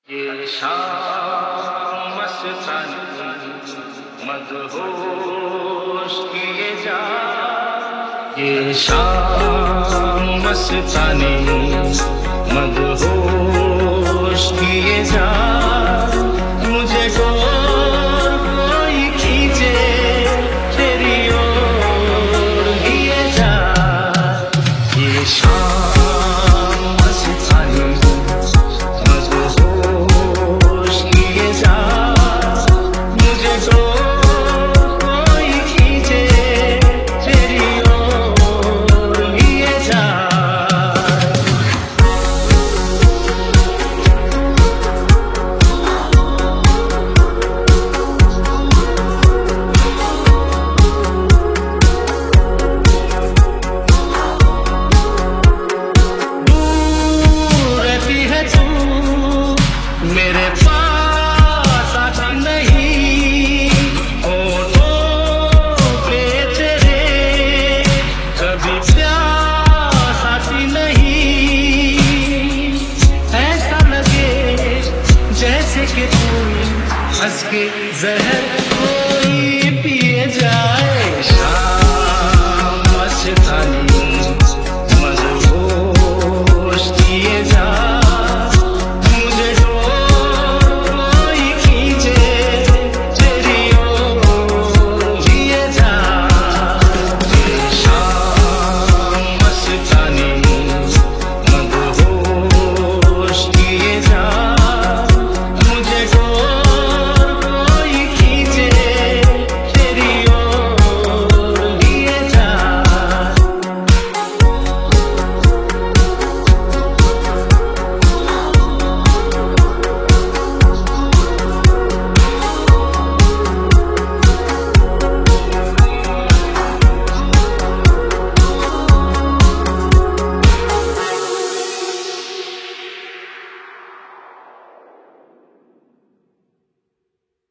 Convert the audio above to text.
ये शाम मस्तानी मदहोश किए जा, ये शाम मस्तानी मदहोश किए जा, मुझे कोई खींचे तेरी ओर लिए जा। ये शाम मस्तानी मदहोश किए जा, मुझे कोई खींचे तेरी ओर लिए जा। मेरे पास आती नहीं, होठों पे तेरे कभी प्यास आती नहीं। ऐसा लगे जैसे कि कोई हंस के जहर